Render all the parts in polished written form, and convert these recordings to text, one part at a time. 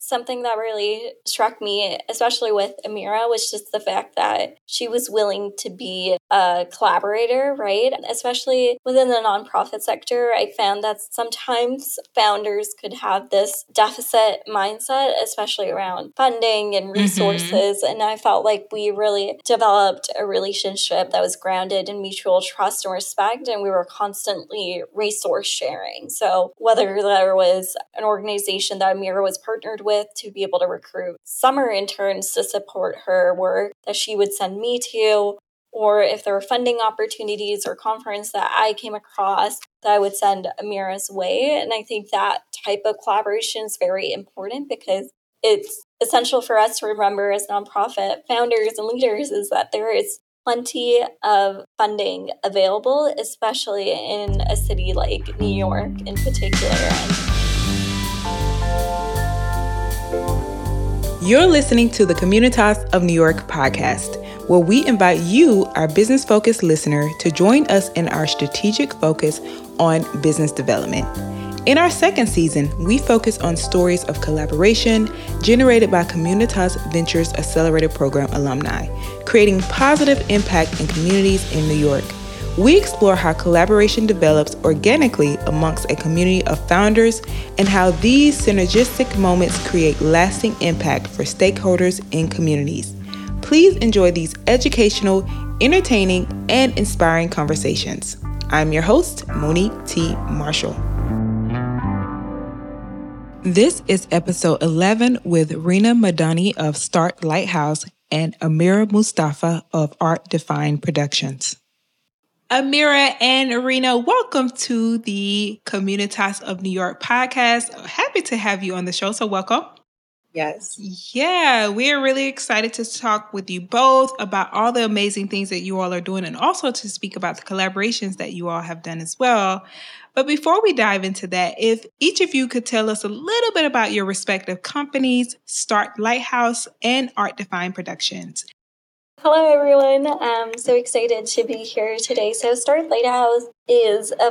something that really struck me, especially with Amira, was just the fact that she was willing to be a collaborator, right? Especially within the nonprofit sector, I found that sometimes founders could have this deficit mindset, especially around funding and resources. And I felt like we really developed a relationship that was grounded in mutual trust and respect, and we were constantly resource sharing. So whether there was an organization that Amira was partnered with to be able to recruit summer interns to support her work that she would send me to, or if there were funding opportunities or conference that I came across that I would send Amira's way. And I think that type of collaboration is very important because it's essential for us to remember as nonprofit founders and leaders is that there is plenty of funding available, especially in a city like New York in particular. You're listening to the Communitas of New York podcast, where we invite you, our business-focused listener, to join us in our strategic focus on business development. In our second season, we focus on stories of collaboration generated by Communitas Ventures Accelerator Program alumni, creating positive impact in communities in New York. We explore how collaboration develops organically amongst a community of founders and how these synergistic moments create lasting impact for stakeholders in communities. Please enjoy these educational, entertaining, and inspiring conversations. I'm your host, Monique T. Marshall. This is episode 11 with Rina Madani of Start Lighthouse and Amira Mustafa of Art Defined Productions. Amira and Rina, welcome to the Communitas of New York podcast. Happy to have you on the show, so welcome. Yes. Yeah, we're really excited to talk with you both about all the amazing things that you all are doing and also to speak about the collaborations that you all have done as well. But before we dive into that, if each of you could tell us a little bit about your respective companies, Start Lighthouse and Art Defined Productions. Hello, everyone. I'm so excited to be here today. So Start Lighthouse is a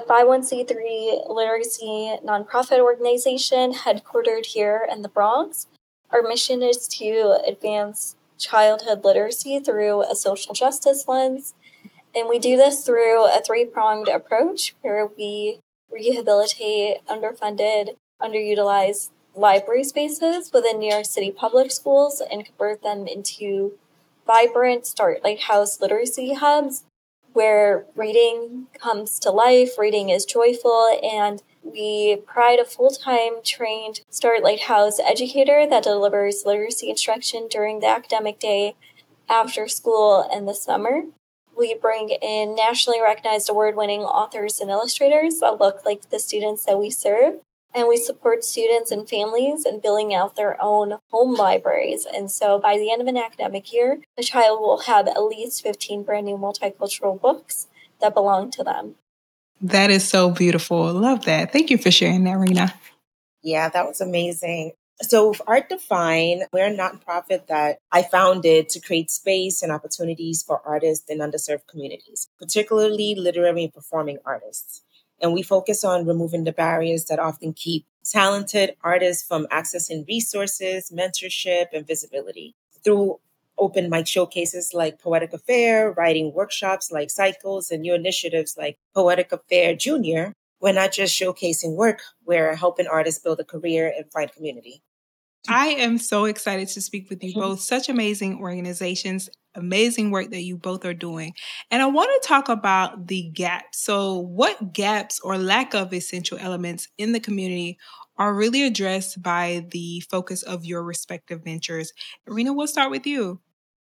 501c3 literacy nonprofit organization headquartered here in the Bronx. Our mission is to advance childhood literacy through a social justice lens. And we do this through a three-pronged approach where we rehabilitate underfunded, underutilized library spaces within New York City public schools and convert them into vibrant Start Lighthouse literacy hubs where reading comes to life, reading is joyful, and we provide a full-time trained Start Lighthouse educator that delivers literacy instruction during the academic day, after school, and the summer. We bring in nationally recognized award-winning authors and illustrators that look like the students that we serve. And we support students and families in building out their own home libraries. And so by the end of an academic year, the child will have at least 15 brand new multicultural books that belong to them. That is so beautiful. Love that. Thank you for sharing that, Rina. Yeah, that was amazing. So with Art Defined, we're a nonprofit that I founded to create space and opportunities for artists in underserved communities, particularly literary and performing artists. And we focus on removing the barriers that often keep talented artists from accessing resources, mentorship, and visibility. Through open mic showcases like Poetic Affair, writing workshops like Cycles, and new initiatives like Poetic Affair Junior, we're not just showcasing work, we're helping artists build a career and find community. I am so excited to speak with you both. Such amazing organizations, amazing work that you both are doing. And I want to talk about the gaps. So what gaps or lack of essential elements in the community are really addressed by the focus of your respective ventures? Rina, we'll start with you.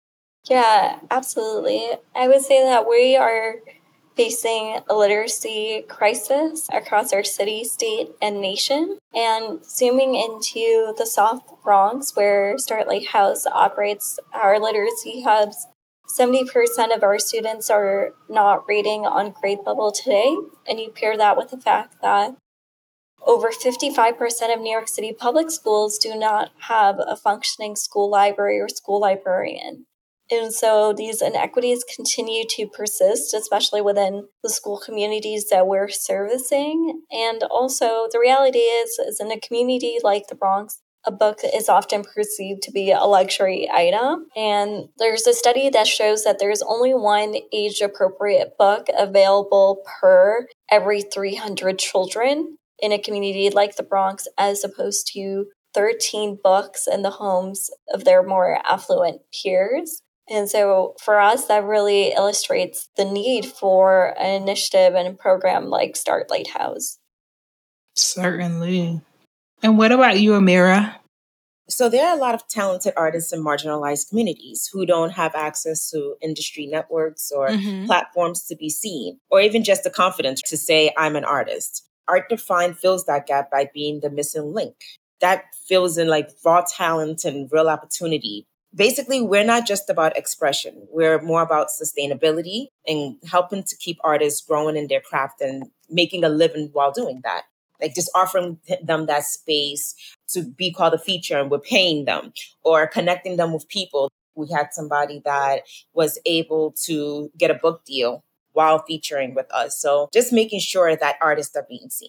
Yeah, absolutely. I would say that we are facing a literacy crisis across our city, state, and nation. And zooming into the South Bronx, where Start Lighthouse operates our literacy hubs, 70% of our students are not reading on grade level today. And you pair that with the fact that over 55% of New York City public schools do not have a functioning school library or school librarian. And so these inequities continue to persist, especially within the school communities that we're servicing. And also the reality is in a community like the Bronx, a book is often perceived to be a luxury item. And there's a study that shows that there's only one age-appropriate book available per every 300 children in a community like the Bronx, as opposed to 13 books in the homes of their more affluent peers. And so for us, that really illustrates the need for an initiative and a program like Start Lighthouse. Certainly. And what about you, Amira? So there are a lot of talented artists in marginalized communities who don't have access to industry networks or platforms to be seen, or even just the confidence to say, I'm an artist. Art Defined fills that gap by being the missing link. That fills in like raw talent and real opportunity. Basically, we're not just about expression. We're more about sustainability and helping to keep artists growing in their craft and making a living while doing that. Like just offering them that space to be called a feature and we're paying them, or connecting them with people. We had somebody that was able to get a book deal while featuring with us. So just making sure that artists are being seen.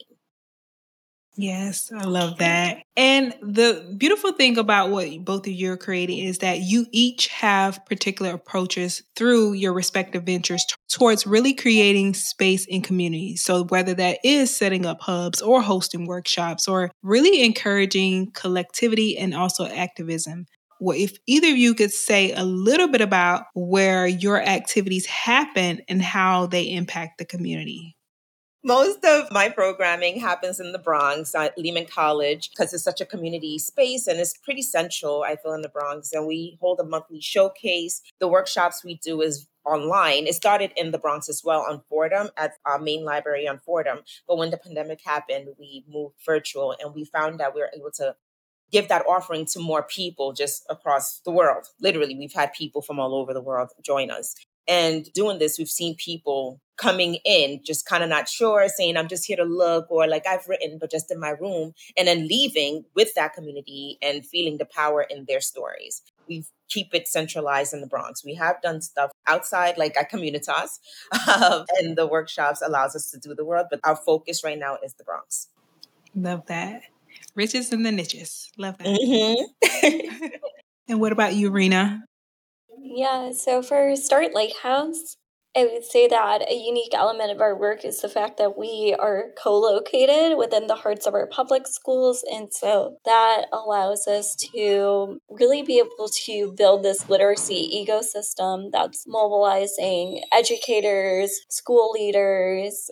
Yes, I love that. And the beautiful thing about what both of you are creating is that you each have particular approaches through your respective ventures towards really creating space in communities. So whether that is setting up hubs or hosting workshops or really encouraging collectivity and also activism. Well, if either of you could say a little bit about where your activities happen and how they impact the community. Most of my programming happens in the Bronx at Lehman College because it's such a community space and it's pretty central, I feel, in the Bronx. And we hold a monthly showcase. The workshops we do is online. It started in the Bronx as well on Fordham at our main library on Fordham. But when the pandemic happened, we moved virtual and we found that we were able to give that offering to more people just across the world. Literally, we've had people from all over the world join us. And doing this, we've seen people coming in, just kind of not sure, saying, I'm just here to look, or like I've written, but just in my room, and then leaving with that community and feeling the power in their stories. We keep it centralized in the Bronx. We have done stuff outside, like at Communitas, and the workshops allows us to do the world, but our focus right now is the Bronx. Love that. Riches and the niches. Love that. Mm-hmm. And what about you, Rena? Yeah, so for Start Lighthouse, I would say that a unique element of our work is the fact that we are co-located within the hearts of our public schools. And so that allows us to really be able to build this literacy ecosystem that's mobilizing educators, school leaders,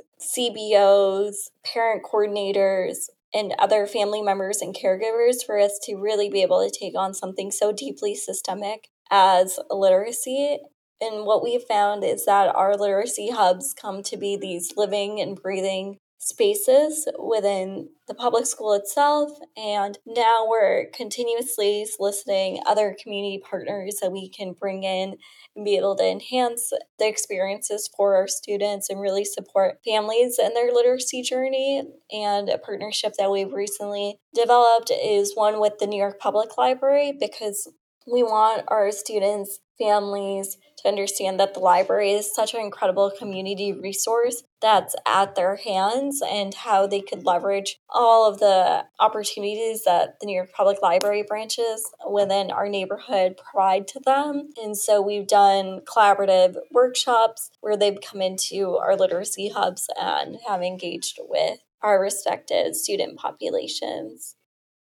CBOs, parent coordinators, and other family members and caregivers for us to really be able to take on something so deeply systemic as literacy. And what we've found is that our literacy hubs come to be these living and breathing spaces within the public school itself. And now we're continuously soliciting other community partners that we can bring in and be able to enhance the experiences for our students and really support families in their literacy journey. And a partnership that we've recently developed is one with the New York Public Library, because we want our students, families to understand that the library is such an incredible community resource that's at their hands, and how they could leverage all of the opportunities that the New York Public Library branches within our neighborhood provide to them. And so we've done collaborative workshops where they've come into our literacy hubs and have engaged with our respective student populations.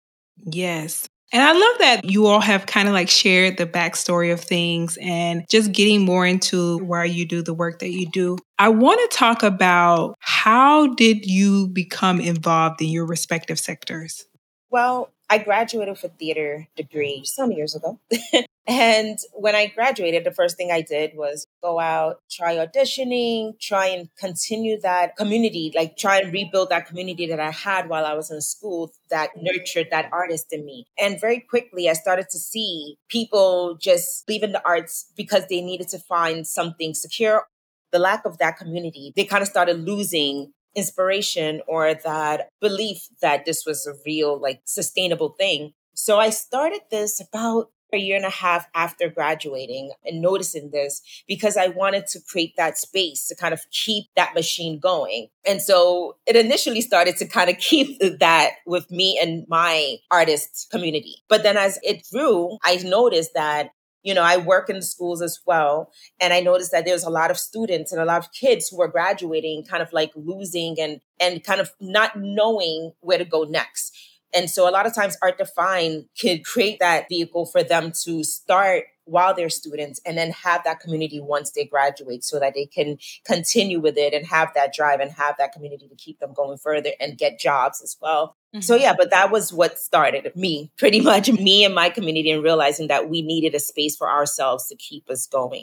Yes. And I love that you all have kind of like shared the backstory of things and just getting more into why you do the work that you do. I want to talk about, how did you become involved in your respective sectors? Well, I graduated with a theater degree some years ago. And when I graduated, the first thing I did was go out, try auditioning, try and continue that community, like try and rebuild that community that I had while I was in school that nurtured that artist in me. And very quickly, I started to see people just leaving the arts because they needed to find something secure. The lack of that community, they kind of started losing inspiration or that belief that this was a real, like, sustainable thing. So I started this about a year and a half after graduating and noticing this because I wanted to create that space to kind of keep that machine going. And so it initially started to kind of keep that with me and my artist community. But then as it grew, I noticed that I work in the schools as well. And I noticed that there's a lot of students and a lot of kids who are graduating, kind of like losing and kind of not knowing where to go next. And so a lot of times Art Define can create that vehicle for them to start while they're students and then have that community once they graduate so that they can continue with it and have that drive and have that community to keep them going further and get jobs as well. Mm-hmm. So yeah, but that was what started me, pretty much me and my community, and realizing that we needed a space for ourselves to keep us going.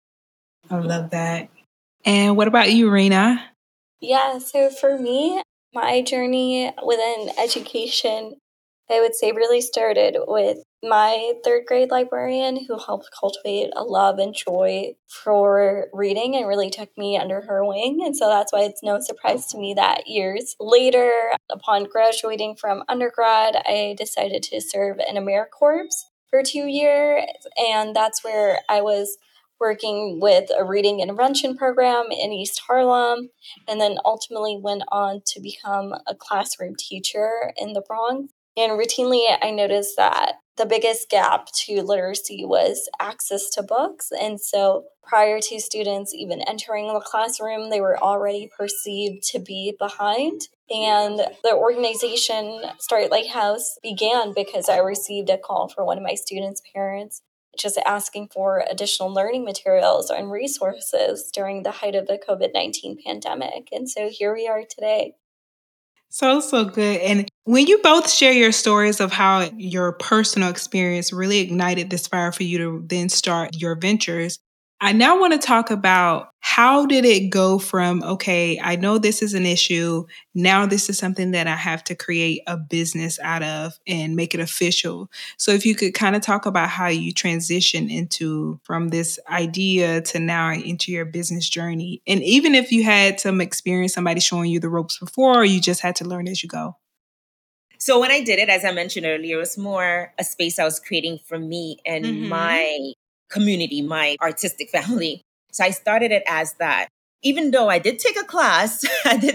I love that. And what about you, Rena? Yeah, so for me, my journey within education, I would say, really started with my third grade librarian who helped cultivate a love and joy for reading and really took me under her wing. And so that's why it's no surprise to me that years later, upon graduating from undergrad, I decided to serve in AmeriCorps for 2 years. And that's where I was working with a reading intervention program in East Harlem, and then ultimately went on to become a classroom teacher in the Bronx. And routinely, I noticed that the biggest gap to literacy was access to books. And so prior to students even entering the classroom, they were already perceived to be behind. And the organization Start Lighthouse began because I received a call from one of my students' parents just asking for additional learning materials and resources during the height of the COVID-19 pandemic. And so here we are today. So good. And when you both share your stories of how your personal experience really ignited this fire for you to then start your ventures, I now want to talk about how did it go from, okay, I know this is an issue. Now this is something that I have to create a business out of and make it official. So if you could kind of talk about how you transition from this idea to now into your business journey. And even if you had some experience, somebody showing you the ropes before, or you just had to learn as you go. So when I did it, as I mentioned earlier, it was more a space I was creating for me and my community, my artistic family. So I started it as that. Even though I did take a class,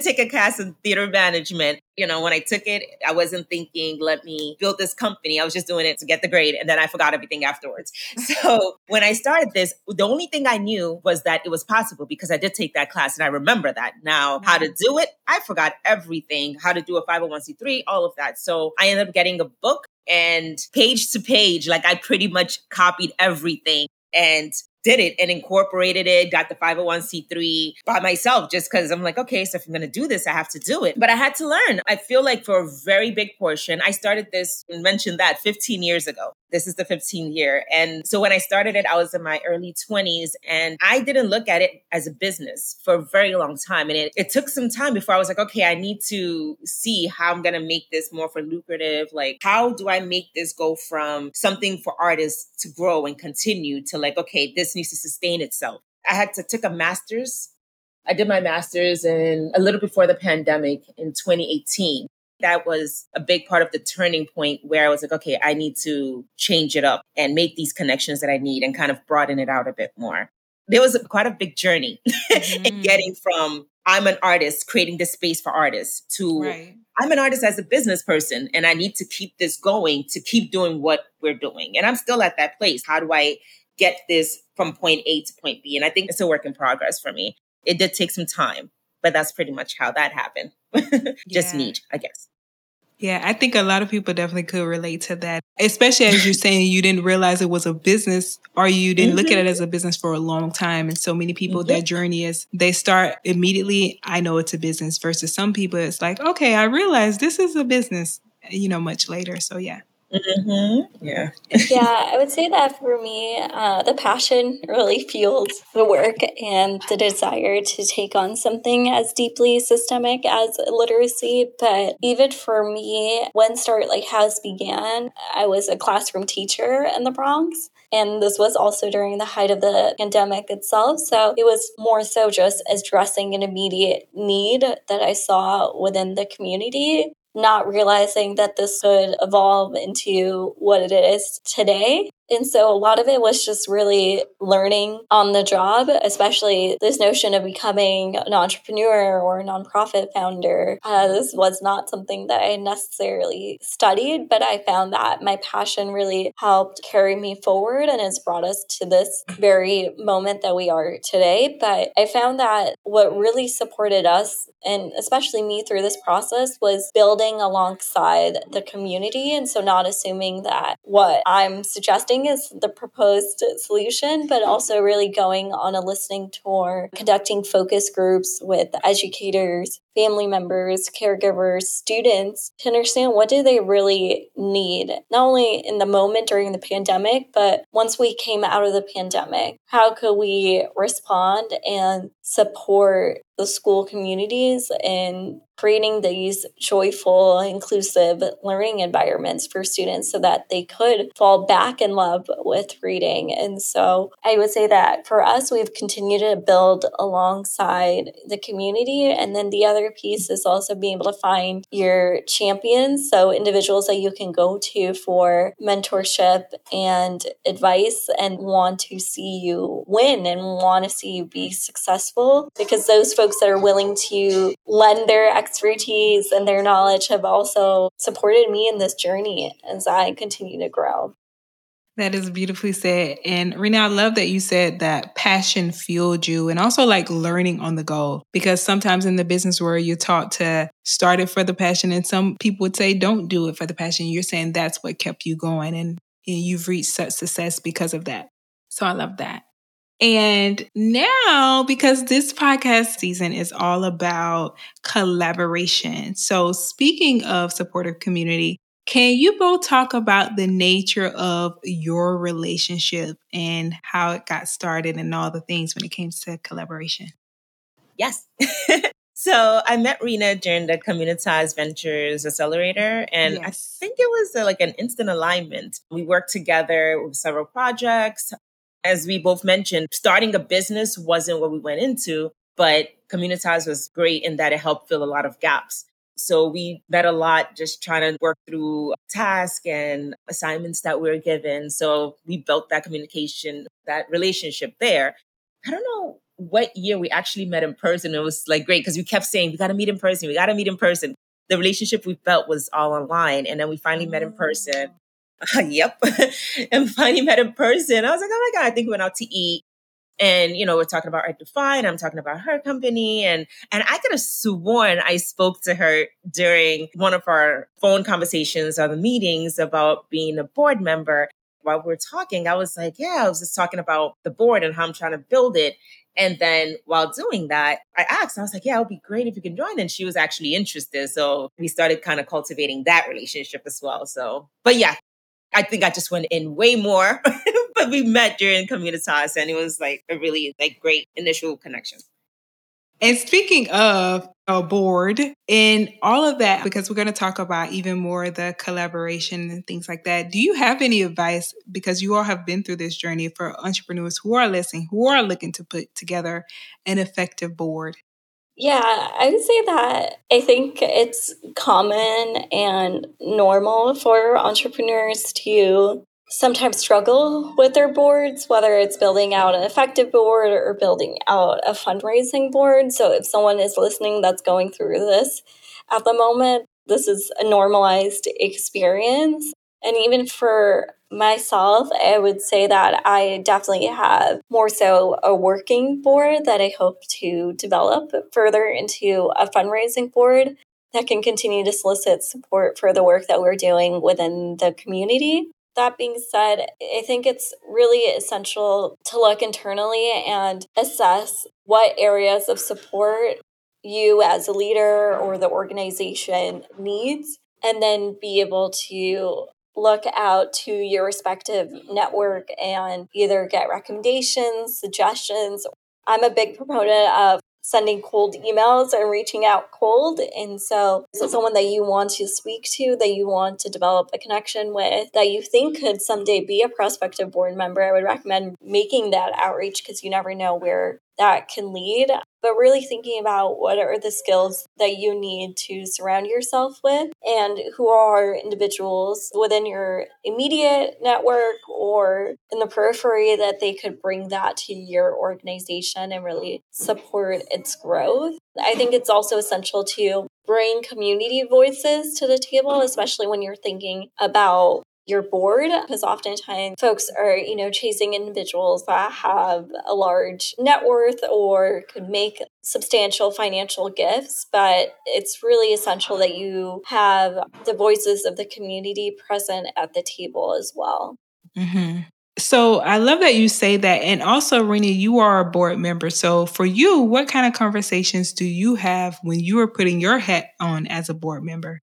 in theater management. When I took it, I wasn't thinking, let me build this company. I was just doing it to get the grade. And then I forgot everything afterwards. So when I started this, the only thing I knew was that it was possible because I did take that class and I remember that. Now, how to do it, I forgot everything, how to do a 501c3, all of that. So I ended up getting a book, and page to page, I pretty much copied everything and did it and incorporated it, got the 501c3 by myself just because I'm like, okay, so if I'm going to do this, I have to do it. But I had to learn. I feel like for a very big portion, I started this and mentioned that 15 years ago. This is the 15th year. And so when I started it, I was in my early 20s and I didn't look at it as a business for a very long time. And it took some time before I was like, okay, I need to see how I'm going to make this more for lucrative. Like, how do I make this go from something for artists to grow and continue to okay, this needs to sustain itself. I had to take a master's. I did my master's a little before the pandemic in 2018. That was a big part of the turning point where I was like, okay, I need to change it up and make these connections that I need and kind of broaden it out a bit more. There was quite a big journey in getting from I'm an artist, creating this space for artists, to I'm an artist as a business person and I need to keep this going to keep doing what we're doing. And I'm still at that place. How do I get this from point A to point B? And I think it's a work in progress for me. It did take some time, but that's pretty much how that happened. Just neat, I guess. Yeah, I think a lot of people definitely could relate to that, especially as you're saying you didn't realize it was a business or you didn't look at it as a business for a long time. And so many people, their journey is they start immediately, I know it's a business, versus some people, it's like, okay, I realize this is a business, much later. So yeah. Yeah. Yeah, I would say that for me, the passion really fueled the work and the desire to take on something as deeply systemic as literacy. But even for me, when Start Lighthouse began, I was a classroom teacher in the Bronx. And this was also during the height of the pandemic itself. So it was more so just addressing an immediate need that I saw within the community, not realizing that this could evolve into what it is today. And so a lot of it was just really learning on the job, especially this notion of becoming an entrepreneur or a nonprofit founder. This was not something that I necessarily studied, but I found that my passion really helped carry me forward and has brought us to this very moment that we are today. But I found that what really supported us, and especially me through this process, was building alongside the community. And so not assuming that what I'm suggesting is the proposed solution, but also really going on a listening tour, conducting focus groups with educators, family members, caregivers, students to understand what do they really need, not only in the moment during the pandemic, but once we came out of the pandemic, how could we respond and support the school communities in creating these joyful, inclusive learning environments for students so that they could fall back in love with reading. And so I would say that for us, we've continued to build alongside the community. And then the other piece is also being able to find your champions, so individuals that you can go to for mentorship and advice and want to see you win and want to see you be successful, because those folks that are willing to lend their expertise and their knowledge have also supported me in this journey as I continue to grow. That is beautifully said. And Rena, I love that you said that passion fueled you, and also like learning on the go, because sometimes in the business world, you're taught to start it for the passion. And some people would say, don't do it for the passion. You're saying that's what kept you going, and you've reached such success because of that. So I love that. And now, because this podcast season is all about collaboration. So speaking of supportive community, can you both talk about the nature of your relationship and how it got started and all the things when it came to collaboration? Yes. So I met Rena during the Communitas Ventures Accelerator, and I think it was like an instant alignment. We worked together with several projects. As we both mentioned, starting a business wasn't what we went into, but Communitas was great in that it helped fill a lot of gaps. So we met a lot just trying to work through tasks and assignments that we were given. So we built that communication, that relationship there. I don't know what year we actually met in person. It was like great because we kept saying, we got to meet in person. We got to meet in person. The relationship we felt was all online. And then we finally met in person. Yep. And we finally met in person. I was like, oh my God, I think we went out to eat. And, we're talking about Art Define. I'm talking about her company. And I could have sworn I spoke to her during one of our phone conversations or the meetings about being a board member. While we were talking, I was like, yeah, I was just talking about the board and how I'm trying to build it. And then while doing that, I asked, I was like, yeah, it would be great if you can join. And she was actually interested. So we started kind of cultivating that relationship as well. So, but yeah, I think I just went in way more, but we met during Communitas and it was like a really great initial connection. And speaking of a board and all of that, because we're going to talk about even more the collaboration and things like that, do you have any advice, because you all have been through this journey, for entrepreneurs who are listening, who are looking to put together an effective board? Yeah, I would say that I think it's common and normal for entrepreneurs to sometimes struggle with their boards, whether it's building out an effective board or building out a fundraising board. So if someone is listening that's going through this at the moment, this is a normalized experience. And even for myself, I would say that I definitely have more so a working board that I hope to develop further into a fundraising board that can continue to solicit support for the work that we're doing within the community. That being said, I think it's really essential to look internally and assess what areas of support you as a leader or the organization needs, and then be able to look out to your respective network and either get recommendations, suggestions. I'm a big proponent of sending cold emails and reaching out cold. And so someone that you want to speak to, that you want to develop a connection with, that you think could someday be a prospective board member, I would recommend making that outreach, because you never know where that can lead. but really thinking about what are the skills that you need to surround yourself with and who are individuals within your immediate network or in the periphery that they could bring that to your organization and really support its growth. I think it's also essential to bring community voices to the table, especially when you're thinking about your board, because oftentimes folks are, chasing individuals that have a large net worth or could make substantial financial gifts. But it's really essential that you have the voices of the community present at the table as well. Mm-hmm. So I love that you say that. And also, Rena, you are a board member. So for you, what kind of conversations do you have when you are putting your hat on as a board member?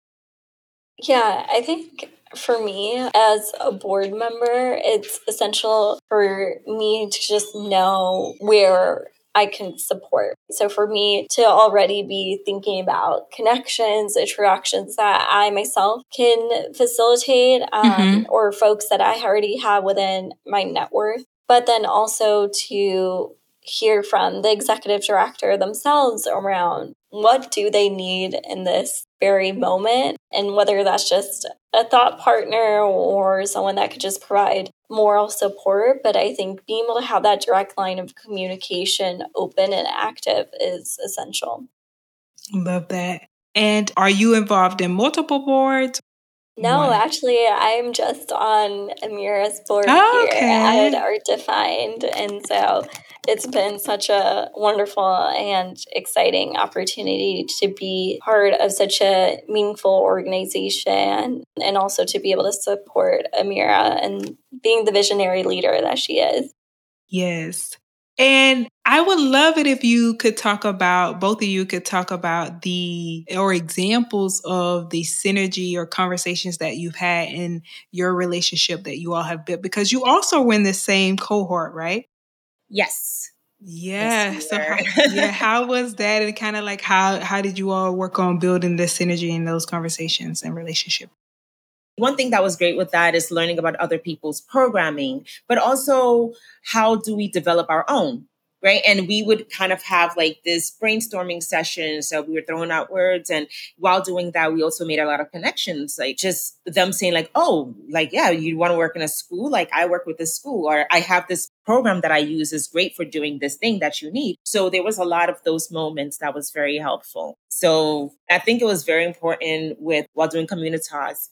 Yeah, I think for me as a board member, it's essential for me to just know where I can support. So for me to already be thinking about connections, attractions that I myself can facilitate, or folks that I already have within my net worth, but then also to hear from the executive director themselves around what do they need in this very moment, and whether that's just a thought partner or someone that could just provide moral support. But I think being able to have that direct line of communication open and active is essential. Love that. And are you involved in multiple boards? No, actually, I'm just on Amira's board here at Art Defined. And so it's been such a wonderful and exciting opportunity to be part of such a meaningful organization and also to be able to support Amira and being the visionary leader that she is. Yes. And I would love it if you could talk about, both of you could talk about examples of the synergy or conversations that you've had in your relationship that you all have built, because you also were in the same cohort, right? Yes. Yeah. Yes, So how was that? And kind of like how did you all work on building the synergy in those conversations and relationship? One thing that was great with that is learning about other people's programming, but also how do we develop our own, right? And we would kind of have like this brainstorming session. So we were throwing out words. And while doing that, we also made a lot of connections, like just them saying like, oh, like, yeah, you want to work in a school? Like I work with this school, or I have this program that I use is great for doing this thing that you need. So there was a lot of those moments that was very helpful. So I think it was very important while doing Communitas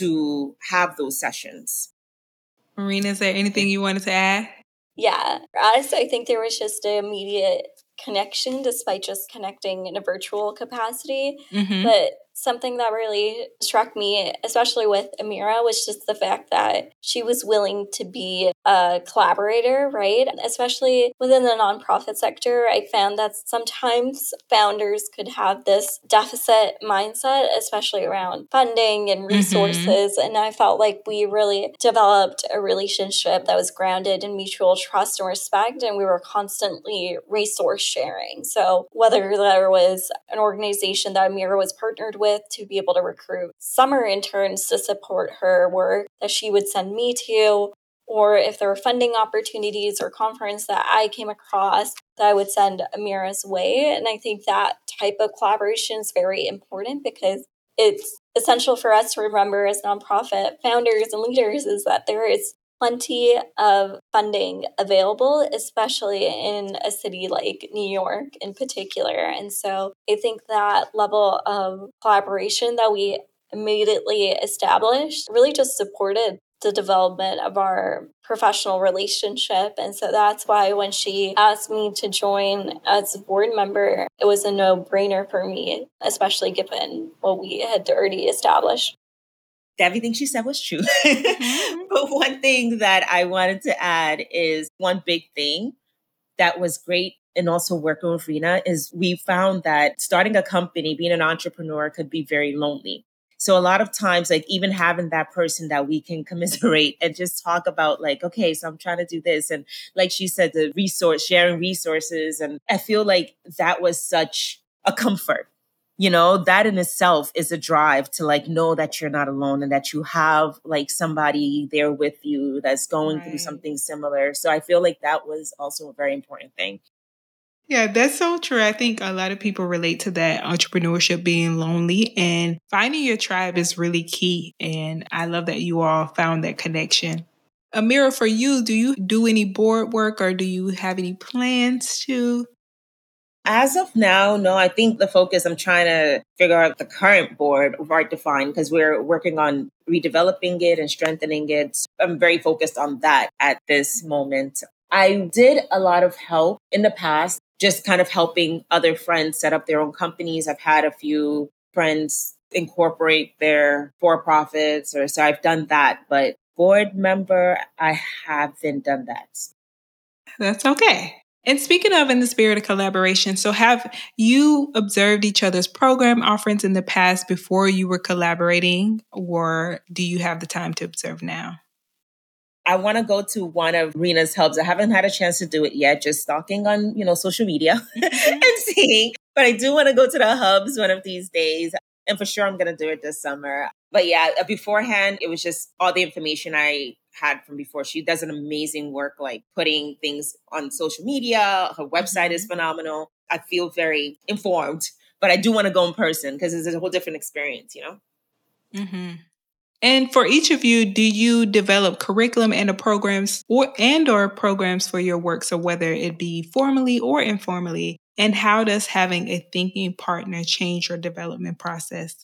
to have those sessions. Marina, is there anything you wanted to add? Yeah, honestly, I think there was just an immediate connection despite just connecting in a virtual capacity. Mm-hmm. But something that really struck me, especially with Amira, was just the fact that she was willing to be a collaborator, right? Especially within the nonprofit sector, I found that sometimes founders could have this deficit mindset, especially around funding and resources. And I felt like we really developed a relationship that was grounded in mutual trust and respect, and we were constantly resource sharing. So whether there was an organization that Amira was partnered with to be able to recruit summer interns to support her work that she would send me to, or if there were funding opportunities or conference that I came across that I would send Amira's way. And I think that type of collaboration is very important because it's essential for us to remember as nonprofit founders and leaders is that there is plenty of funding available, especially in a city like New York in particular. And so I think that level of collaboration that we immediately established really just supported the development of our professional relationship. And so that's why when she asked me to join as a board member, it was a no-brainer for me, especially given what we had already established. Everything she said was true. But one thing that I wanted to add is one big thing that was great and also working with Rena is we found that starting a company, being an entrepreneur could be very lonely. So a lot of times, like even having that person that we can commiserate and just talk about like, okay, so I'm trying to do this. And like she said, sharing resources. And I feel like that was such a comfort. That in itself is a drive to like know that you're not alone and that you have like somebody there with you that's going through something similar. So I feel like that was also a very important thing. Yeah, that's so true. I think a lot of people relate to that entrepreneurship being lonely, and finding your tribe is really key. And I love that you all found that connection. Amira, for you, do you do any board work or do you have any plans to? As of now, no, I think the focus, I'm trying to figure out the current board of Art Defined because we're working on redeveloping it and strengthening it. I'm very focused on that at this moment. I did a lot of help in the past, just kind of helping other friends set up their own companies. I've had a few friends incorporate their for profits, or so I've done that. But board member, I haven't done that. That's okay. And speaking of in the spirit of collaboration, so have you observed each other's program offerings in the past before you were collaborating, or do you have the time to observe now? I want to go to one of Rena's hubs. I haven't had a chance to do it yet, just stalking on, social media and seeing. But I do want to go to the hubs one of these days. And for sure, I'm going to do it this summer. But yeah, beforehand, it was just all the information I had from before. She does an amazing work, like putting things on social media. Her website is phenomenal. I feel very informed, but I do want to go in person because it's a whole different experience. Mm-hmm. And for each of you, do you develop curriculum and programs or programs for your work? So whether it be formally or informally, and how does having a thinking partner change your development process?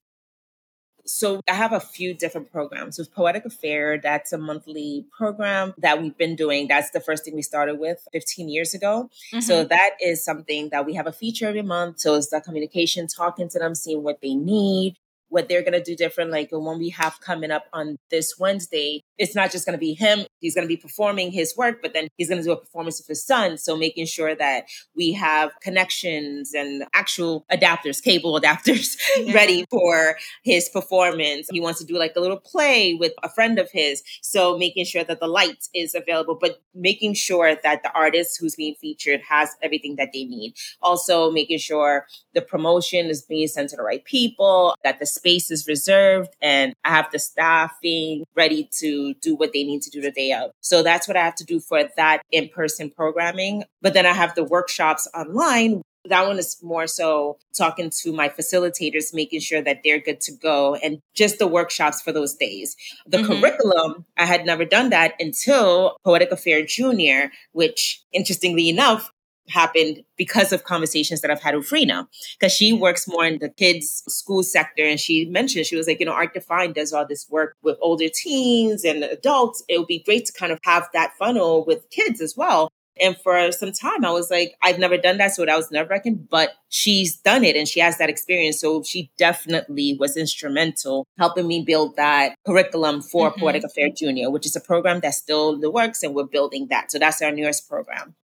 So I have a few different programs. With Poetic Affair, that's a monthly program that we've been doing. That's the first thing we started with 15 years ago. So that is something that we have a feature every month. So it's the communication, talking to them, seeing what they need, what they're going to do different. Like the one we have coming up on this Wednesday, it's not just going to be him. He's going to be performing his work, but then he's going to do a performance of his son. So making sure that we have connections and actual adapters, cable adapters ready for his performance. He wants to do like a little play with a friend of his. So making sure that the light is available, but making sure that the artist who's being featured has everything that they need. Also making sure the promotion is being sent to the right people, that the space is reserved, and I have the staffing ready to do what they need to do the day of. So that's what I have to do for that in-person programming. But then I have the workshops online. That one is more so talking to my facilitators, making sure that they're good to go, and just the workshops for those days. The curriculum, I had never done that until Poetic Affair Junior, which interestingly enough, happened because of conversations that I've had with Rena, because she works more in the kids school sector. And she mentioned, she was like, Art Defined does all this work with older teens and adults. It would be great to kind of have that funnel with kids as well. And for some time, I was like, I've never done that. So that was nerve-wracking, but she's done it and she has that experience. So she definitely was instrumental helping me build that curriculum for Poetic Affair Junior, which is a program that's still in the works, and we're building that. So that's our newest program.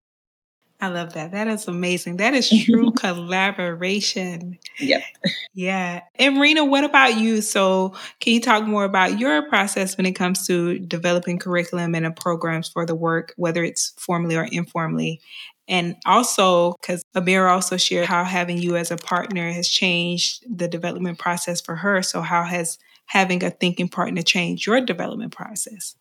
I love that. That is amazing. That is true collaboration. Yep. Yeah. And Rena, what about you? So can you talk more about your process when it comes to developing curriculum and programs for the work, whether it's formally or informally? And also, because Amira also shared how having you as a partner has changed the development process for her. So how has having a thinking partner changed your development process?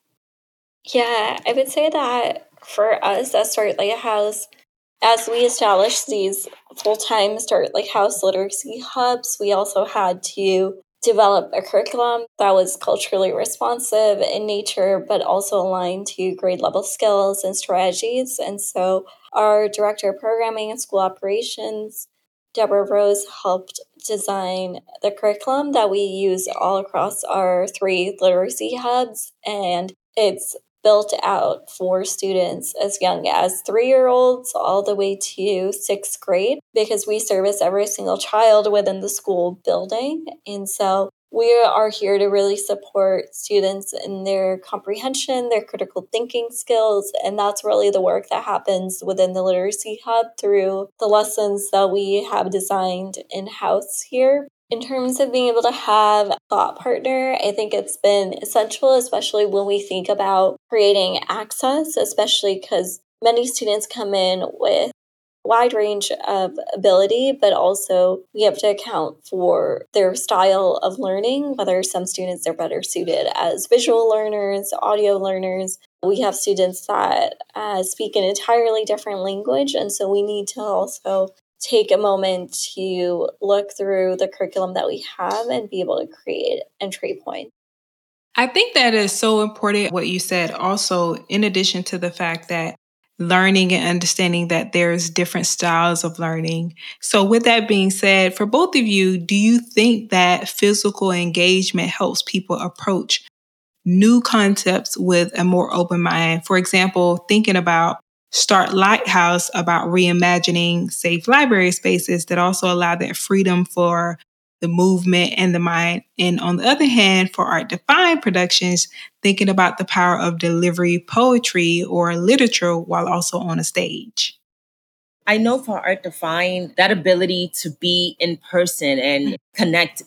Yeah, I would say that for us at Start Lighthouse, as we established these full-time Start Lighthouse literacy hubs, we also had to develop a curriculum that was culturally responsive in nature, but also aligned to grade level skills and strategies. And so our director of programming and school operations, Deborah Rose, helped design the curriculum that we use all across our 3 literacy hubs. And it's built out for students as young as 3-year-olds all the way to 6th grade, because we service every single child within the school building. And so we are here to really support students in their comprehension, their critical thinking skills, and that's really the work that happens within the Literacy Hub through the lessons that we have designed in-house here. In terms of being able to have a thought partner, I think it's been essential, especially when we think about creating access, especially because many students come in with a wide range of ability, but also we have to account for their style of learning, whether some students are better suited as visual learners, audio learners, We have students that speak an entirely different language, and so we need to also take a moment to look through the curriculum that we have and be able to create entry points. I think that is so important what you said also, in addition to the fact that learning and understanding that there's different styles of learning. So with that being said, for both of you, do you think that physical engagement helps people approach new concepts with a more open mind? For example, thinking about Start Lighthouse about reimagining safe library spaces that also allow that freedom for the movement and the mind. And on the other hand, for Art Defined productions, thinking about the power of delivery poetry or literature while also on a stage. I know for Art Defined, that ability to be in person and connect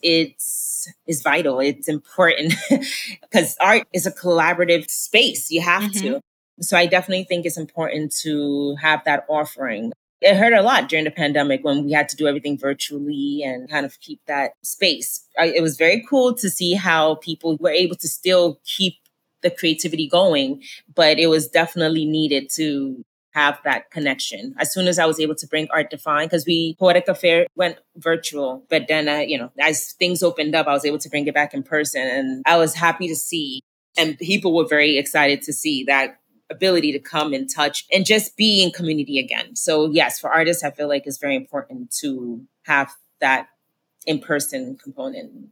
is vital. It's important because art is a collaborative space. You have to. So I definitely think it's important to have that offering. It hurt a lot during the pandemic when we had to do everything virtually and kind of keep that space. It was very cool to see how people were able to still keep the creativity going, but it was definitely needed to have that connection. As soon as I was able to bring Art Defined, because Poetic Affair went virtual, but then, as things opened up, I was able to bring it back in person. And I was happy to see, and people were very excited to see that ability to come and touch and just be in community again. So yes, for artists, I feel like it's very important to have that in-person component.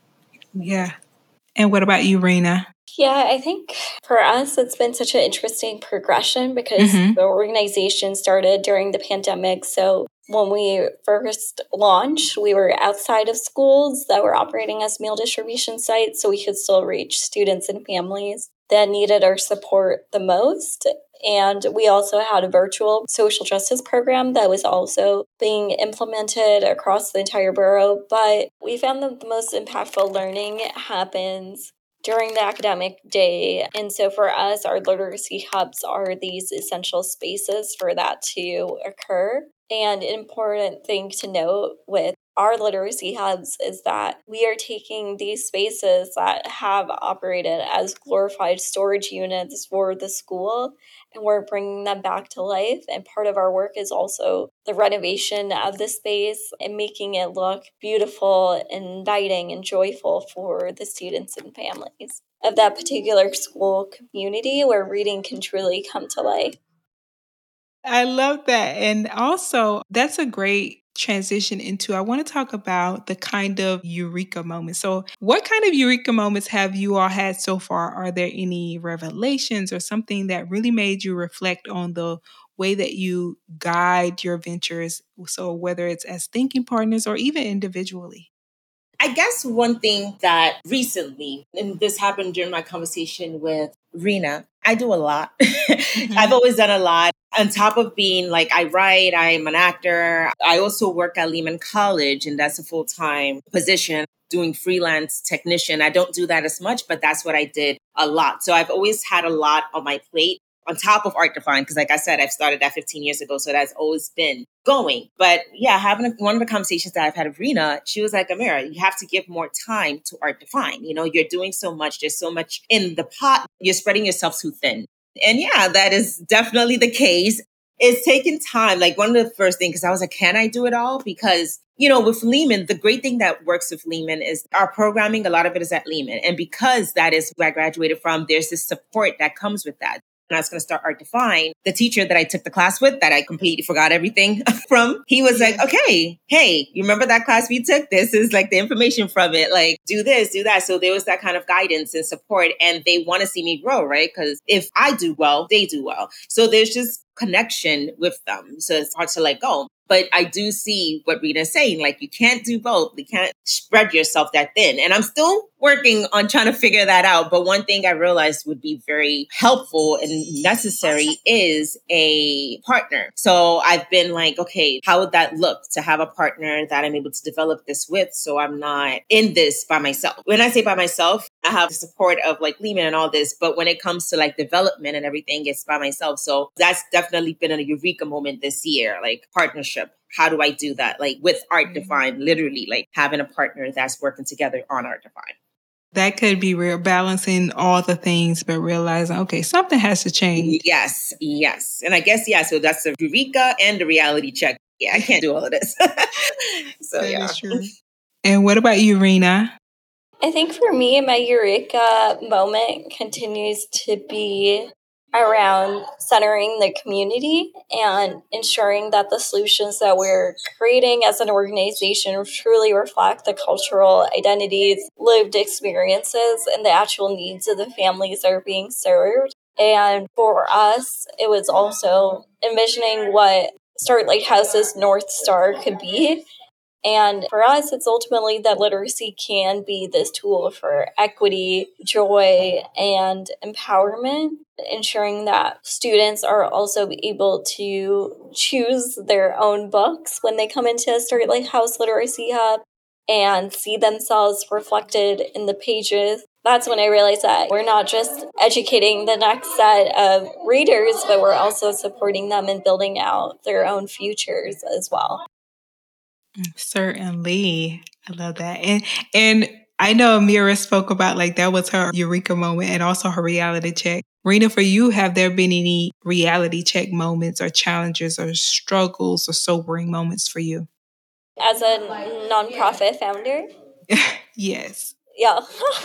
Yeah. And what about you, Rena? Yeah, I think for us, it's been such an interesting progression because the organization started during the pandemic. So when we first launched, we were outside of schools that were operating as meal distribution sites, so we could still reach students and families that needed our support the most. And we also had a virtual social justice program that was also being implemented across the entire borough. But we found that the most impactful learning happens during the academic day. And so for us, our literacy hubs are these essential spaces for that to occur. And an important thing to note with our literacy hubs is that we are taking these spaces that have operated as glorified storage units for the school, and we're bringing them back to life. And part of our work is also the renovation of the space and making it look beautiful, inviting, and joyful for the students and families of that particular school community where reading can truly come to life. I love that. And also, that's a great transition into, I want to talk about the kind of eureka moments. So, what kind of eureka moments have you all had so far? Are there any revelations or something that really made you reflect on the way that you guide your ventures? So, whether it's as thinking partners or even individually? I guess one thing that recently, and this happened during my conversation with Rena, I do a lot. I've always done a lot. On top of being like, I write, I'm an actor. I also work at Lehman College, and that's a full-time position doing freelance technician. I don't do that as much, but that's what I did a lot. So I've always had a lot on my plate on top of Art Defined, because like I said, I've started that 15 years ago. So that's always been going. But yeah, one of the conversations that I've had with Rena, she was like, Amira, you have to give more time to Art Defined. You know, you're doing so much. There's so much in the pot. You're spreading yourself too thin. And yeah, that is definitely the case. It's taken time. Like one of the first things, because I was like, can I do it all? Because, with Lehman, the great thing that works with Lehman is our programming. A lot of it is at Lehman. And because that is where I graduated from, there's this support that comes with that. When I was going to start Art Defined, the teacher that I took the class with, that I completely forgot everything from, he was like, okay, hey, you remember that class we took? This is like the information from it. Like, do this, do that. So there was that kind of guidance and support, and they want to see me grow, right? Because if I do well, they do well. So there's just connection with them. So it's hard to let go. But I do see what Rena's saying. Like, you can't do both. You can't spread yourself that thin. And I'm still working on trying to figure that out. But one thing I realized would be very helpful and necessary is a partner. So I've been like, okay, how would that look to have a partner that I'm able to develop this with, so I'm not in this by myself? When I say by myself, I have the support of like Lehman and all this. But when it comes to like development and everything, it's by myself. So that's definitely been a eureka moment this year, like partnership. How do I do that? Like with Art Defined, literally like having a partner that's working together on Art Defined. That could be real, balancing all the things, but realizing, okay, something has to change. Yes. And I guess, so that's the Eureka and the reality check. Yeah, I can't do all of this. So, that is true. And what about you, Rena? I think for me, my Eureka moment continues to be around centering the community and ensuring that the solutions that we're creating as an organization truly reflect the cultural identities, lived experiences, and the actual needs of the families that are being served. And for us, it was also envisioning what Start Lighthouse's North Star could be. And for us, it's ultimately that literacy can be this tool for equity, joy, and empowerment, ensuring that students are also able to choose their own books when they come into Start Lighthouse Literacy Hub and see themselves reflected in the pages. That's when I realized that we're not just educating the next set of readers, but we're also supporting them in building out their own futures as well. Certainly. I love that. And I know Amira spoke about that was her Eureka moment and also her reality check. Rena, for you, have there been any reality check moments or challenges or struggles or sobering moments for you? As a nonprofit founder? Yes. Yeah.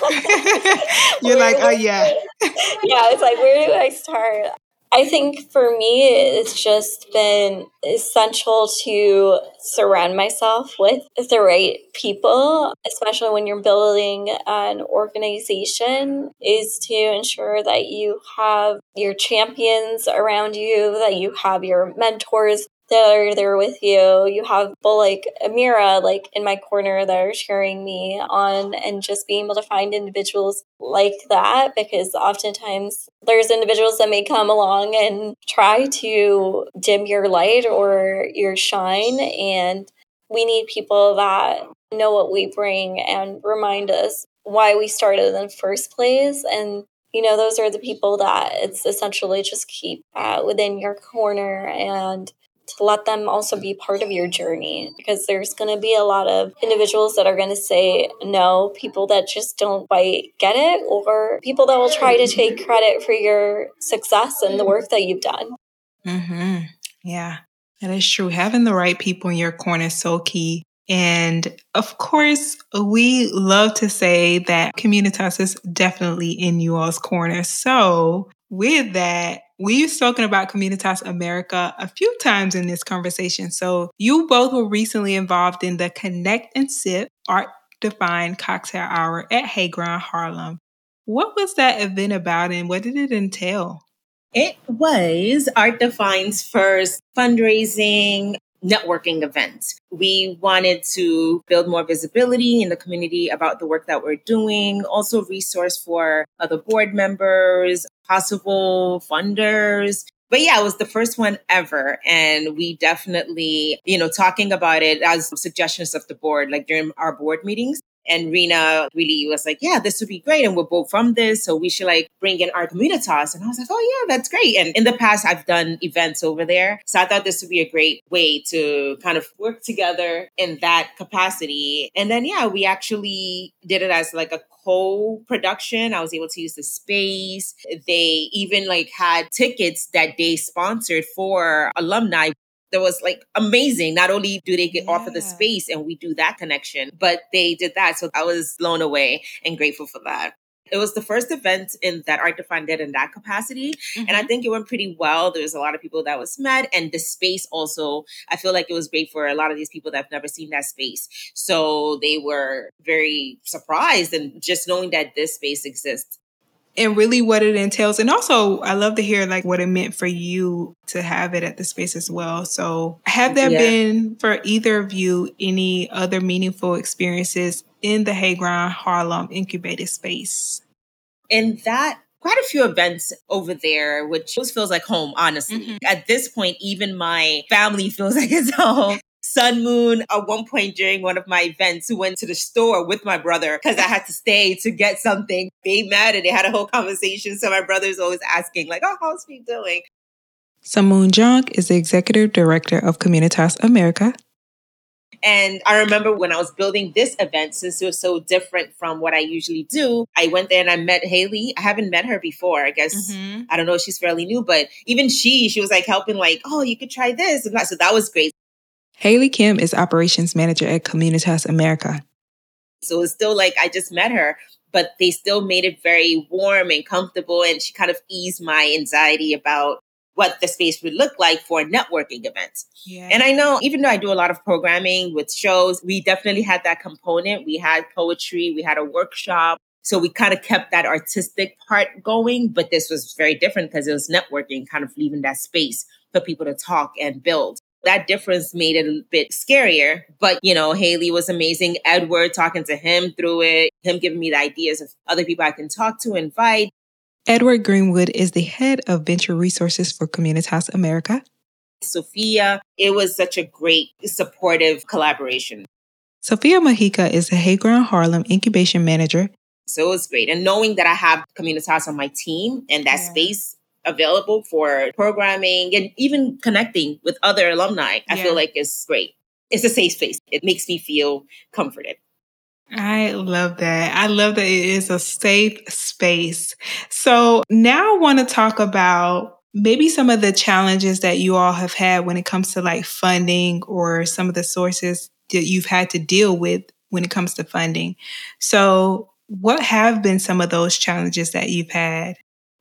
You're like, oh yeah. Yeah, it's like, where do I start? I think for me, it's just been essential to surround myself with the right people, especially when you're building an organization, is to ensure that you have your champions around you, that you have your mentors that are there with you. You have people like Amira, in my corner, that are cheering me on, and just being able to find individuals like that, because oftentimes there's individuals that may come along and try to dim your light or your shine, and we need people that know what we bring and remind us why we started in the first place. And those are the people that it's essentially just keep within your corner, and to let them also be part of your journey, because there's going to be a lot of individuals that are going to say no, people that just don't quite get it, or people that will try to take credit for your success and the work that you've done. Mm-hmm. Yeah, that is true. Having the right people in your corner is so key. And of course, we love to say that Communitas is definitely in you all's corner. So with that, we've spoken about Communitas America a few times in this conversation. So you both were recently involved in the Connect and Sip Art-Defined Cocktail Hour at Hay Ground Harlem. What was that event about, and what did it entail? It was Art Define's first fundraising networking event. We wanted to build more visibility in the community about the work that we're doing, also resource for other board members, possible funders. But yeah, it was the first one ever. And we definitely, talking about it as suggestions of the board, during our board meetings. And Rena really was like, yeah, this would be great. And we're both from this, so we should bring in our Communitas. And I was like, oh yeah, that's great. And in the past, I've done events over there. So I thought this would be a great way to kind of work together in that capacity. And then, yeah, we actually did it as a co-production. I was able to use the space. They even had tickets that they sponsored for alumni. That was amazing. Not only do they get offer the space and we do that connection, but they did that. So I was blown away and grateful for that. It was the first event in that Art Defined did in that capacity. Mm-hmm. And I think it went pretty well. There was a lot of people that was met, and the space also, I feel like it was great for a lot of these people that have never seen that space. So they were very surprised, and just knowing that this space exists. And really what it entails. And also, I love to hear what it meant for you to have it at the space as well. So have there been, for either of you, any other meaningful experiences in the Hay Ground Harlem incubated space? In that, quite a few events over there, which just feels like home, honestly. Mm-hmm. At this point, even my family feels like it's home. Sun Moon, at one point during one of my events, went to the store with my brother because I had to stay to get something. They met and they had a whole conversation. So my brother's always asking, oh, how's he doing? Samoon Junk is the Executive Director of Communitas America. And I remember when I was building this event, since it was so different from what I usually do, I went there and I met Haley. I haven't met her before. I guess, I don't know, she's fairly new, but even she was like helping like, oh, you could try this and that. So that was great. Haley Kim is operations manager at Communitas America. So it's still like I just met her, but they still made it very warm and comfortable. And she kind of eased my anxiety about what the space would look like for a networking event. Yeah. And I know, even though I do a lot of programming with shows, we definitely had that component. We had poetry, we had a workshop. So we kind of kept that artistic part going, but this was very different because it was networking, kind of leaving that space for people to talk and build. That difference made it a bit scarier. But, Haley was amazing. Edward, talking to him through it, him giving me the ideas of other people I can talk to, invite. Edward Greenwood is the head of venture resources for Communitas America. Sophia, it was such a great, supportive collaboration. Sophia Mojica is the Hayground Harlem incubation manager. So it was great. And knowing that I have Communitas on my team and that space available for programming and even connecting with other alumni, I feel like it's great. It's a safe space. It makes me feel comforted. I love that. I love that it is a safe space. So now I want to talk about maybe some of the challenges that you all have had when it comes to like funding or some of the sources that you've had to deal with when it comes to funding. So what have been some of those challenges that you've had?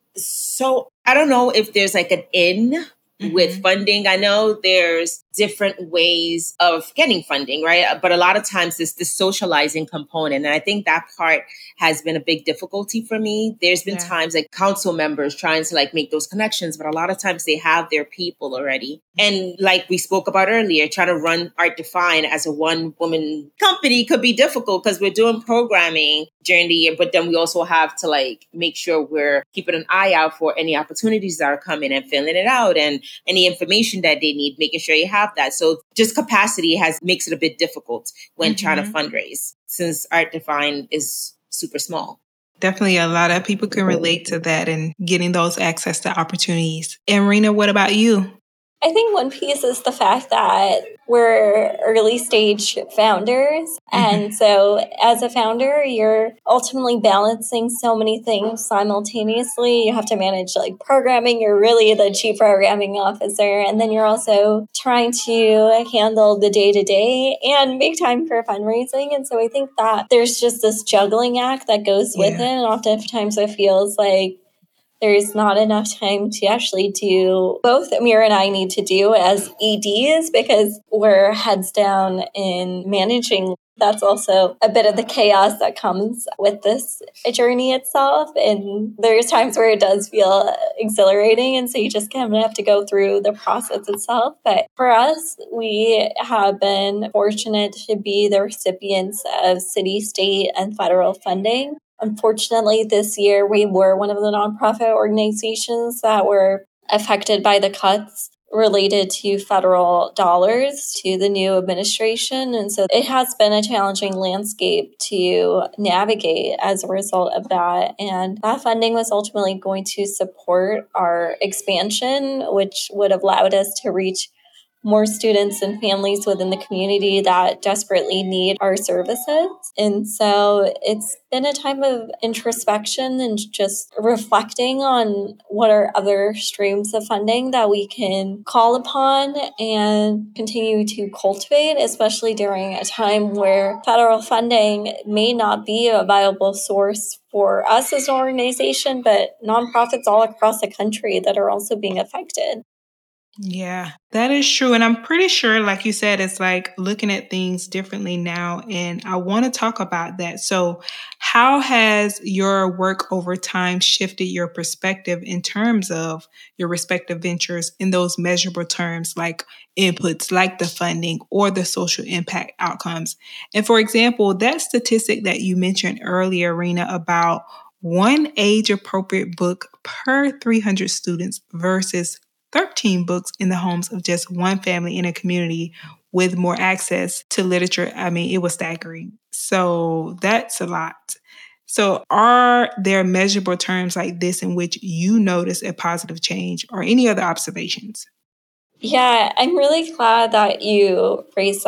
So I don't know if there's like an in with funding. I know there's different ways of getting funding, right? But a lot of times it's the socializing component. And I think that part has been a big difficulty for me. There's been times like council members trying to like make those connections, but a lot of times they have their people already. And like we spoke about earlier, trying to run Art Define as a one-woman company could be difficult because we're doing programming during the year, but then we also have to like make sure we're keeping an eye out for any opportunities that are coming and filling it out and any information that they need, making sure you have that. So just capacity makes it a bit difficult when trying to fundraise since Art Define is super small. Definitely a lot of people can relate to that and getting those access to opportunities. And Rena, what about you? I think one piece is the fact that we're early stage founders. And so as a founder, you're ultimately balancing so many things simultaneously. You have to manage like programming. You're really the chief programming officer. And then you're also trying to handle the day-to-day and make time for fundraising. And so I think that there's just this juggling act that goes with it. And oftentimes it feels like there's not enough time to actually do both Amir and I need to do as EDs because we're heads down in managing. That's also a bit of the chaos that comes with this journey itself. And there's times where it does feel exhilarating. And so you just kind of have to go through the process itself. But for us, we have been fortunate to be the recipients of city, state, and federal funding. Unfortunately, this year, we were one of the nonprofit organizations that were affected by the cuts related to federal dollars to the new administration. And so it has been a challenging landscape to navigate as a result of that. And that funding was ultimately going to support our expansion, which would have allowed us to reach more students and families within the community that desperately need our services. And so it's been a time of introspection and just reflecting on what are other streams of funding that we can call upon and continue to cultivate, especially during a time where federal funding may not be a viable source for us as an organization, but nonprofits all across the country that are also being affected. Yeah, that is true. And I'm pretty sure, like you said, it's like looking at things differently now. And I want to talk about that. So how has your work over time shifted your perspective in terms of your respective ventures in those measurable terms, like inputs, like the funding or the social impact outcomes? And for example, that statistic that you mentioned earlier, Rena, about one age-appropriate book per 300 students versus 13 books in the homes of just one family in a community with more access to literature. I mean, it was staggering. So that's a lot. So are there measurable terms like this in which you notice a positive change or any other observations? Yeah, I'm really glad that you raised that.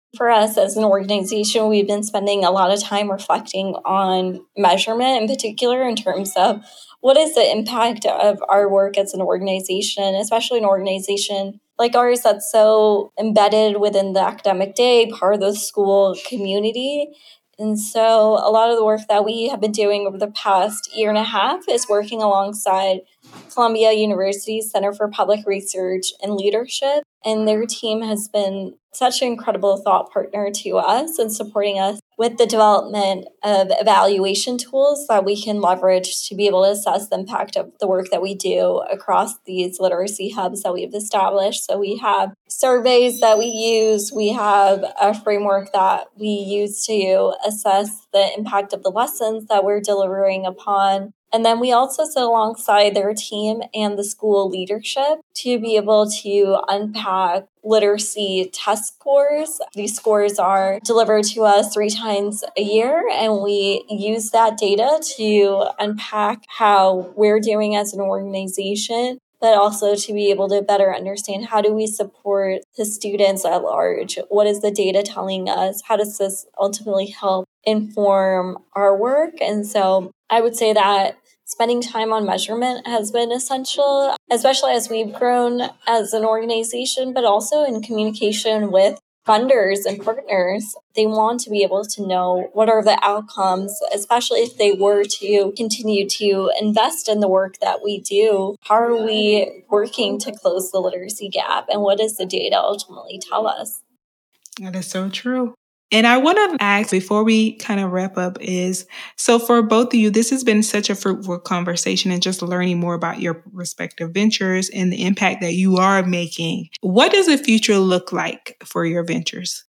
For us as an organization, we've been spending a lot of time reflecting on measurement in particular in terms of what is the impact of our work as an organization, especially an organization like ours that's so embedded within the academic day, part of the school community. And so a lot of the work that we have been doing over the past year and a half is working alongside Columbia University's Center for Public Research and Leadership. And their team has been such an incredible thought partner to us and supporting us with the development of evaluation tools that we can leverage to be able to assess the impact of the work that we do across these literacy hubs that we've established. So we have surveys that we use. We have a framework that we use to assess the impact of the lessons that we're delivering upon. And then we also sit alongside their team and the school leadership to be able to unpack literacy test scores. These scores are delivered to us 3 times a year, and we use that data to unpack how we're doing as an organization, but also to be able to better understand how do we support the students at large? What is the data telling us? How does this ultimately help inform our work? And so I would say that spending time on measurement has been essential, especially as we've grown as an organization, but also in communication with funders and partners. They want to be able to know what are the outcomes, especially if they were to continue to invest in the work that we do. How are we working to close the literacy gap? And what does the data ultimately tell us? That is so true. And I want to ask before we kind of wrap up is, so for both of you, this has been such a fruitful conversation and just learning more about your respective ventures and the impact that you are making. What does the future look like for your ventures?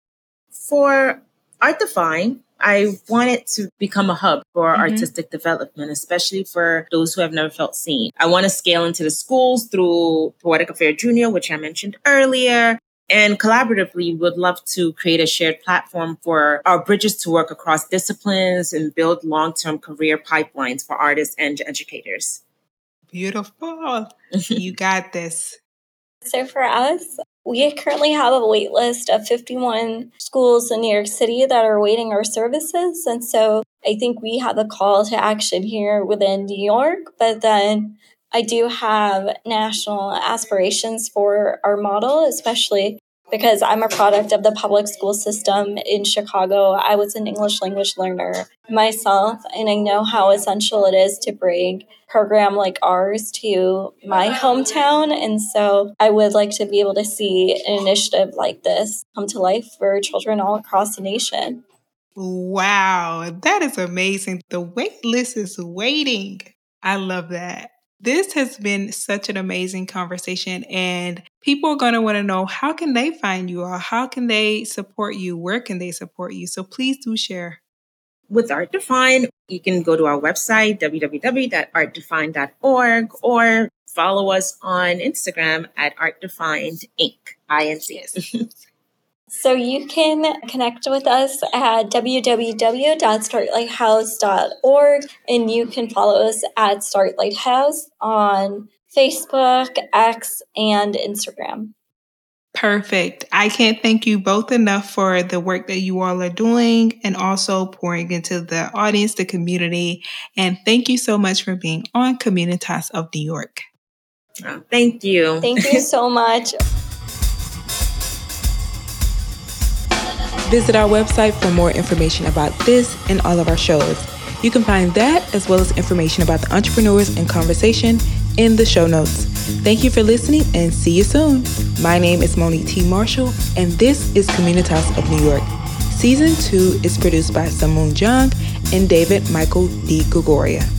For Art Define, I want it to become a hub for artistic development, especially for those who have never felt seen. I want to scale into the schools through Poetic Affair Junior, which I mentioned earlier. And collaboratively, would love to create a shared platform for our bridges to work across disciplines and build long-term career pipelines for artists and educators. Beautiful. You got this. So for us, we currently have a wait list of 51 schools in New York City that are awaiting our services. And so I think we have a call to action here within New York, but then I do have national aspirations for our model, especially because I'm a product of the public school system in Chicago. I was an English language learner myself, and I know how essential it is to bring a program like ours to my hometown. And so I would like to be able to see an initiative like this come to life for children all across the nation. Wow, that is amazing. The wait list is waiting. I love that. This has been such an amazing conversation, and people are going to want to know, how can they find you, or how can they support you? Where can they support you? So please do share. With Art Define, you can go to our website, www.artdefine.org, or follow us on Instagram at ArtDefined Inc. INC. So you can connect with us at www.startlighthouse.org, and you can follow us at Start Lighthouse on Facebook, X, and Instagram. Perfect. I can't thank you both enough for the work that you all are doing and also pouring into the audience, the community. And thank you so much for being on Communitas of New York. Oh, thank you. Thank you so much. Visit our website for more information about this and all of our shows. You can find that as well as information about the entrepreneurs in conversation in the show notes. Thank you for listening and see you soon. My name is Monique T. Marshall, and this is Communitas of New York. Season 2 is produced by Samoon Jung and David Michael D. Gregoria.